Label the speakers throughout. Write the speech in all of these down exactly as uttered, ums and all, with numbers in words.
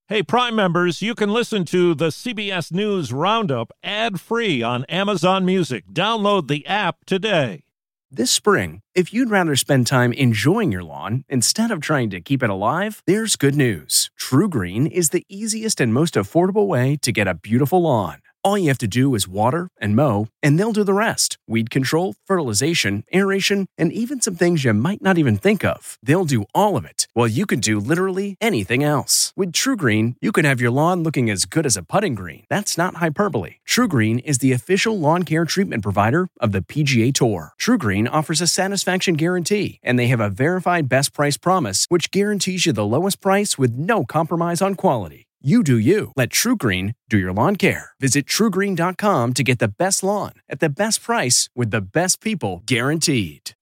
Speaker 1: Hey, Prime members, you can listen to the C B S News Roundup ad-free on Amazon Music. Download the app today.
Speaker 2: This spring, if you'd rather spend time enjoying your lawn instead of trying to keep it alive, there's good news. TruGreen is the easiest and most affordable way to get a beautiful lawn. All you have to do is water and mow, and they'll do the rest. Weed control, fertilization, aeration, and even some things you might not even think of. They'll do all of it, while you can do literally anything else. With TruGreen, you can have your lawn looking as good as a putting green. That's not hyperbole. TruGreen is the official lawn care treatment provider of the P G A Tour. TruGreen offers a satisfaction guarantee, and they have a verified best price promise, which guarantees you the lowest price with no compromise on quality. You do you. Let TruGreen do your lawn care. Visit True Green dot com to get the best lawn at the best price with the best people guaranteed.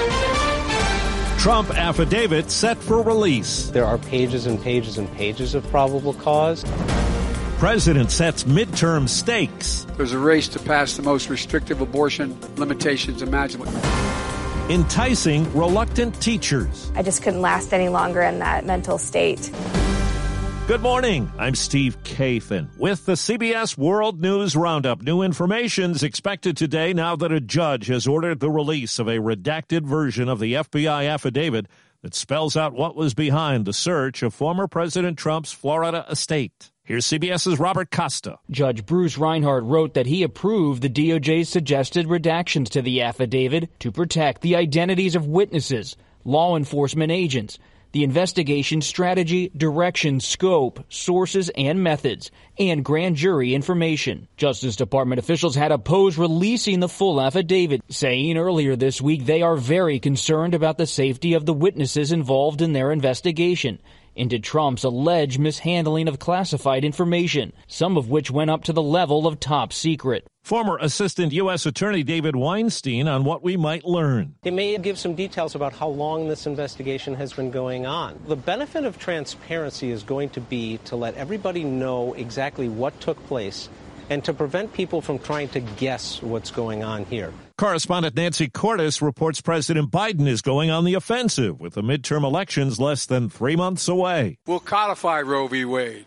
Speaker 1: Trump affidavit set for release.
Speaker 3: There are pages and pages and pages of probable cause.
Speaker 1: President sets midterm stakes.
Speaker 4: There's a race to pass the most restrictive abortion limitations imaginable.
Speaker 1: Enticing reluctant teachers.
Speaker 5: I just couldn't last any longer in that mental state.
Speaker 1: Good morning. I'm Steve Kathan with the C B S World News Roundup. New information is expected today now that a judge has ordered the release of a redacted version of the F B I affidavit that spells out what was behind the search of former President Trump's Florida estate. Here's CBS's Robert Costa.
Speaker 6: Judge Bruce Reinhart wrote that he approved the D O J's suggested redactions to the affidavit to protect the identities of witnesses, law enforcement agents, the investigation strategy, direction, scope, sources, and methods, and grand jury information. Justice Department officials had opposed releasing the full affidavit, saying earlier this week they are very concerned about the safety of the witnesses involved in their investigation into Trump's alleged mishandling of classified information, some of which went up to the level of top secret.
Speaker 1: Former Assistant U S Attorney David Weinstein on what we might learn.
Speaker 3: He may give some details about how long this investigation has been going on. The benefit of transparency is going to be to let everybody know exactly what took place and to prevent people from trying to guess what's going on here.
Speaker 1: Correspondent Nancy Cordes reports President Biden is going on the offensive with the midterm elections less than three months away.
Speaker 4: We'll codify Roe v. Wade.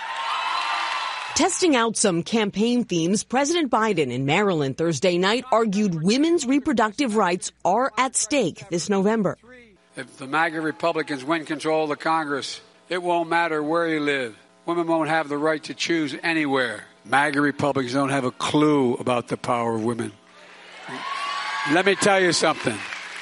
Speaker 7: Testing out some campaign themes, President Biden in Maryland Thursday night argued women's reproductive rights are at stake this November.
Speaker 4: If the MAGA Republicans win control of the Congress, it won't matter where you live. Women won't have the right to choose anywhere. MAGA Republicans don't have a clue about the power of women. Let me tell you something.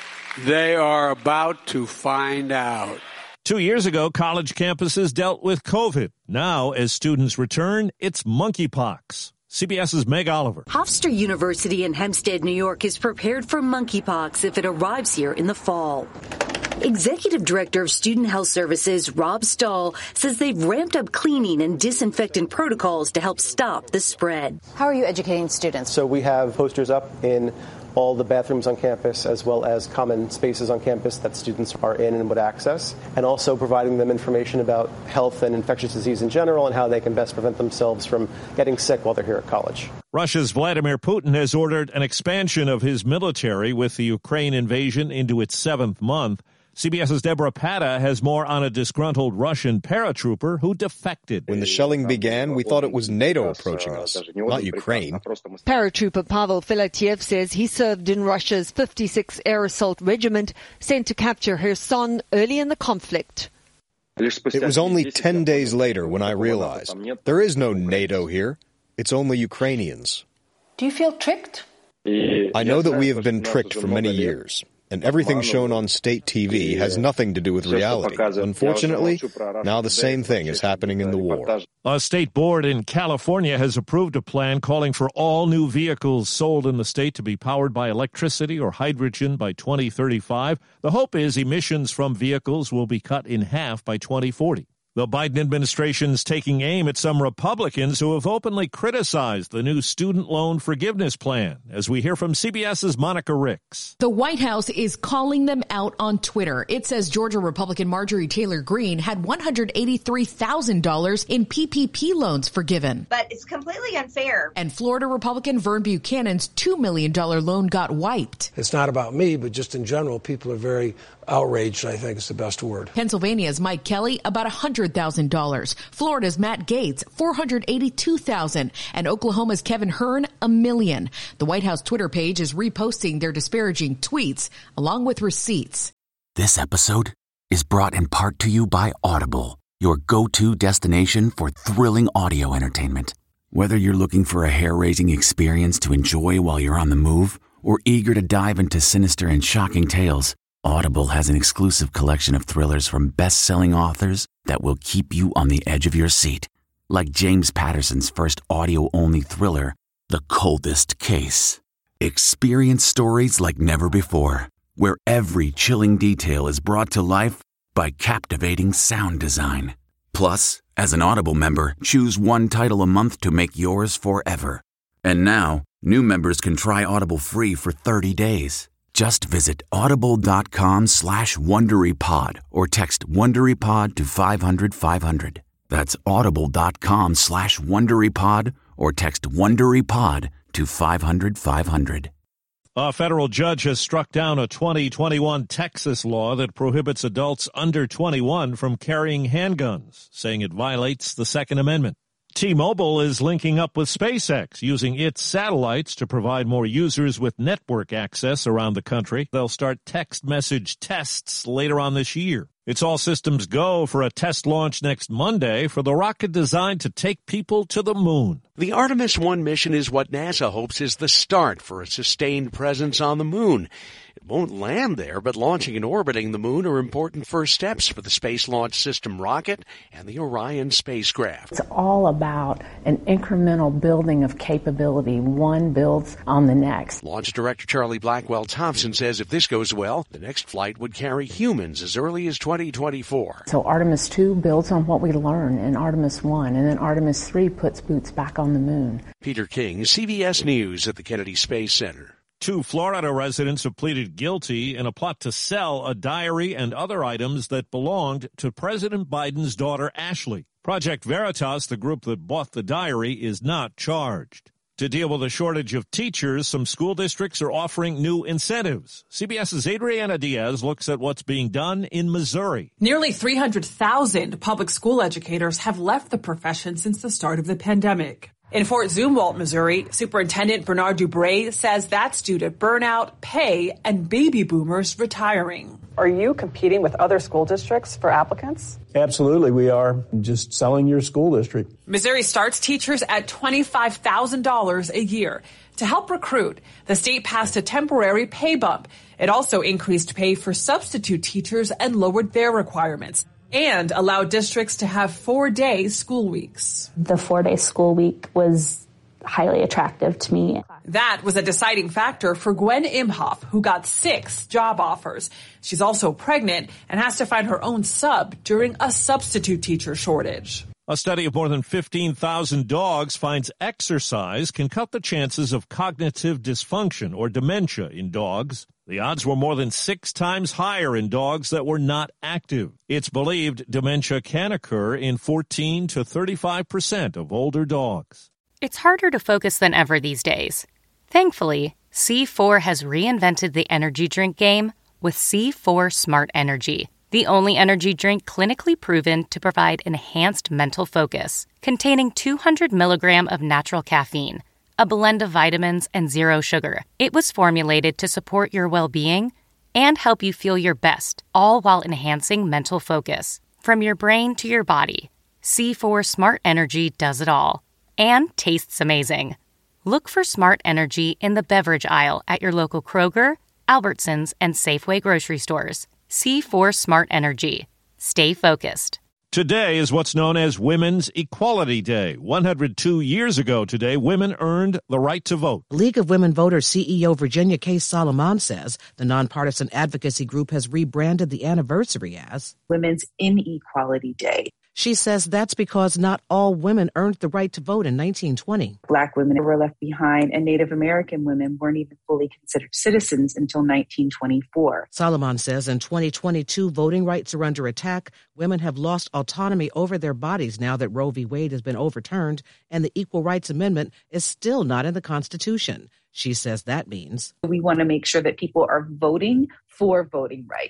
Speaker 4: They are about to find out.
Speaker 1: Two years ago, college campuses dealt with COVID. Now, as students return, it's monkeypox. CBS's Meg Oliver.
Speaker 8: Hofstra University in Hempstead, New York is prepared for monkeypox if it arrives here in the fall. Executive Director of Student Health Services, Rob Stahl, says they've ramped up cleaning and disinfectant protocols to help stop the spread.
Speaker 9: How are you educating students?
Speaker 10: So we have posters up in all the bathrooms on campus, as well as common spaces on campus that students are in and would access, and also providing them information about health and infectious disease in general and how they can best prevent themselves from getting sick while they're here at college.
Speaker 1: Russia's Vladimir Putin has ordered an expansion of his military with the Ukraine invasion into its seventh month. CBS's Deborah Patta has more on a disgruntled Russian paratrooper who defected.
Speaker 11: When the shelling began, we thought it was NATO approaching us, not Ukraine.
Speaker 12: Paratrooper Pavel Filatiev says he served in Russia's fifty-sixth Air Assault Regiment, sent to capture Kherson early in the conflict.
Speaker 11: It was only ten days later when I realized there is no NATO here. It's only Ukrainians.
Speaker 9: Do you feel tricked?
Speaker 11: I know that we have been tricked for many years. And everything shown on state T V has nothing to do with reality. Unfortunately, now the same thing is happening in the war.
Speaker 1: A state board in California has approved a plan calling for all new vehicles sold in the state to be powered by electricity or hydrogen by twenty thirty-five. The hope is emissions from vehicles will be cut in half by twenty forty. The Biden administration's taking aim at some Republicans who have openly criticized the new student loan forgiveness plan, as we hear from CBS's Monica Ricks.
Speaker 13: The White House is calling them out on Twitter. It says Georgia Republican Marjorie Taylor Greene had one hundred eighty-three thousand dollars in P P P loans forgiven.
Speaker 14: But it's completely unfair.
Speaker 13: And Florida Republican Vern Buchanan's two million dollars loan got wiped.
Speaker 15: It's not about me, but just in general, people are very outraged, I think is the best word.
Speaker 13: Pennsylvania's Mike Kelly, about one hundred hundred thousand dollars. Florida's Matt Gaetz, four hundred eighty-two thousand dollars. And Oklahoma's Kevin Hearn, a million. The White House Twitter page is reposting their disparaging tweets along with receipts.
Speaker 14: This episode is brought in part to you by Audible, your go-to destination for thrilling audio entertainment. Whether you're looking for a hair-raising experience to enjoy while you're on the move or eager to dive into sinister and shocking tales, Audible has an exclusive collection of thrillers from best-selling authors that will keep you on the edge of your seat. Like James Patterson's first audio-only thriller, The Coldest Case. Experience stories like never before, where every chilling detail is brought to life by captivating sound design. Plus, as an Audible member, choose one title a month to make yours forever. And now, new members can try Audible free for thirty days. Just visit audible.com slash WonderyPod or text WonderyPod to five hundred five hundred. That's audible.com slash WonderyPod or text WonderyPod to five hundred five hundred.
Speaker 1: A federal judge has struck down a twenty twenty-one Texas law that prohibits adults under twenty-one from carrying handguns, saying it violates the Second Amendment. T-Mobile is linking up with SpaceX, using its satellites to provide more users with network access around the country. They'll start text message tests later on this year. It's all systems go for a test launch next Monday for the rocket designed to take people to the moon.
Speaker 15: The Artemis one mission is what NASA hopes is the start for a sustained presence on the moon. It won't land there, but launching and orbiting the moon are important first steps for the Space Launch System rocket and the Orion spacecraft.
Speaker 16: It's all about an incremental building of capability. One builds on the next.
Speaker 15: Launch Director Charlie Blackwell Thompson says if this goes well, the next flight would carry humans as early as twenty twenty-four.
Speaker 16: So Artemis two builds on what we learn in Artemis one, and then Artemis three puts boots back on the moon.
Speaker 15: Peter King, C B S News at the Kennedy Space Center.
Speaker 1: Two Florida residents have pleaded guilty in a plot to sell a diary and other items that belonged to President Biden's daughter, Ashley. Project Veritas, the group that bought the diary, is not charged. To deal with a shortage of teachers, some school districts are offering new incentives. CBS's Adriana Diaz looks at what's being done in Missouri.
Speaker 17: Nearly three hundred thousand public school educators have left the profession since the start of the pandemic. In Fort Zumwalt, Missouri, Superintendent Bernard Dubray says that's due to burnout, pay, and baby boomers retiring.
Speaker 18: Are you competing with other school districts for applicants?
Speaker 19: Absolutely, we are. Just selling your school district.
Speaker 17: Missouri starts teachers at twenty-five thousand dollars a year. To help recruit, the state passed a temporary pay bump. It also increased pay for substitute teachers and lowered their requirements, and allowed districts to have four-day school weeks.
Speaker 20: The four-day school week was highly attractive to me.
Speaker 17: That was a deciding factor for Gwen Imhoff, who got six job offers. She's also pregnant and has to find her own sub during a substitute teacher shortage.
Speaker 1: A study of more than fifteen thousand dogs finds exercise can cut the chances of cognitive dysfunction or dementia in dogs. The odds were more than six times higher in dogs that were not active. It's believed dementia can occur in fourteen to thirty-five percent of older dogs.
Speaker 21: It's harder to focus than ever these days. Thankfully, C four has reinvented the energy drink game with C four Smart Energy, the only energy drink clinically proven to provide enhanced mental focus, containing two hundred milligrams of natural caffeine, a blend of vitamins, and zero sugar. It was formulated to support your well-being and help you feel your best, all while enhancing mental focus. From your brain to your body, C four Smart Energy does it all. And tastes amazing. Look for Smart Energy in the beverage aisle at your local Kroger, Albertsons, and Safeway grocery stores. C four Smart Energy. Stay focused.
Speaker 1: Today is what's known as Women's Equality Day. one hundred two years ago today, women earned the right to vote.
Speaker 22: League of Women Voters C E O Virginia K. Solomon says the nonpartisan advocacy group has rebranded the anniversary as
Speaker 23: Women's Inequality Day.
Speaker 22: She says that's because not all women earned the right to vote in nineteen twenty.
Speaker 23: Black women were left behind, and Native American women weren't even fully considered citizens until nineteen twenty-four.
Speaker 22: Solomon says in twenty twenty-two, voting rights are under attack. Women have lost autonomy over their bodies now that Roe v. Wade has been overturned, and the Equal Rights Amendment is still not in the Constitution. She says that means
Speaker 23: we want to make sure that people are voting for voting rights.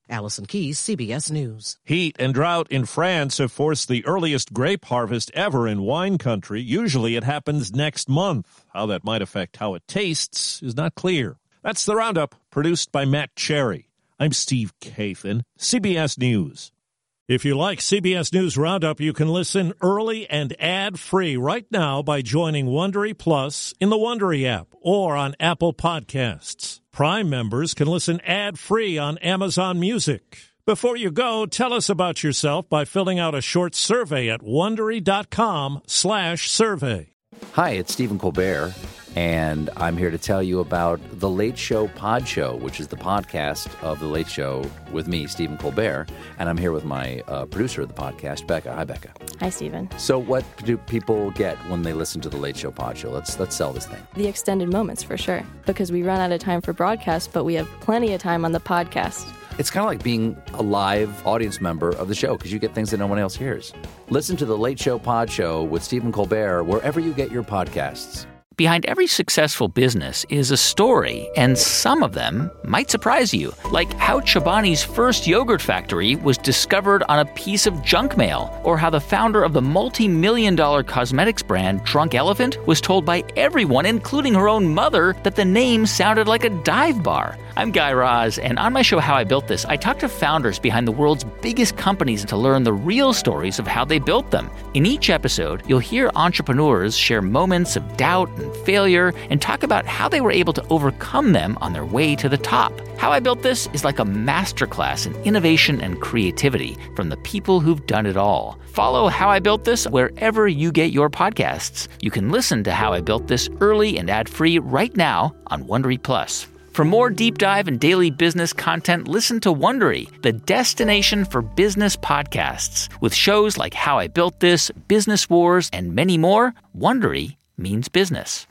Speaker 22: Allison Keyes, C B S News.
Speaker 1: Heat and drought in France have forced the earliest grape harvest ever in wine country. Usually it happens next month. How that might affect how it tastes is not clear. That's the Roundup, produced by Matt Cherry. I'm Steve Kathan, C B S News. If you like C B S News Roundup, you can listen early and ad-free right now by joining Wondery Plus in the Wondery app or on Apple Podcasts. Prime members can listen ad-free on Amazon Music. Before you go, tell us about yourself by filling out a short survey at Wondery.com slash survey.
Speaker 2: Hi, it's Stephen Colbert, and I'm here to tell you about The Late Show Pod Show, which is the podcast of The Late Show with me, Stephen Colbert, and I'm here with my uh, producer of the podcast, Becca. Hi, Becca.
Speaker 5: Hi, Stephen.
Speaker 2: So what do people get when they listen to The Late Show Pod Show? Let's let's sell this thing.
Speaker 5: The extended moments, for sure, because we run out of time for broadcast, but we have plenty of time on the podcast.
Speaker 2: It's kind of like being a live audience member of the show because you get things that no one else hears. Listen to The Late Show Pod Show with Stephen Colbert wherever you get your podcasts.
Speaker 6: Behind every successful business is a story, and some of them might surprise you, like how Chobani's first yogurt factory was discovered on a piece of junk mail, or how the founder of the multi-million dollar cosmetics brand Drunk Elephant was told by everyone, including her own mother, that the name sounded like a dive bar. I'm Guy Raz, and on my show How I Built This, I talk to founders behind the world's biggest companies to learn the real stories of how they built them. In each episode, you'll hear entrepreneurs share moments of doubt and failure and talk about how they were able to overcome them on their way to the top. How I Built This is like a masterclass in innovation and creativity from the people who've done it all. Follow How I Built This wherever you get your podcasts. You can listen to How I Built This early and ad-free right now on Wondery Plus. For more deep dive and daily business content, listen to Wondery, the destination for business podcasts. With shows like How I Built This, Business Wars, and many more, Wondery means business.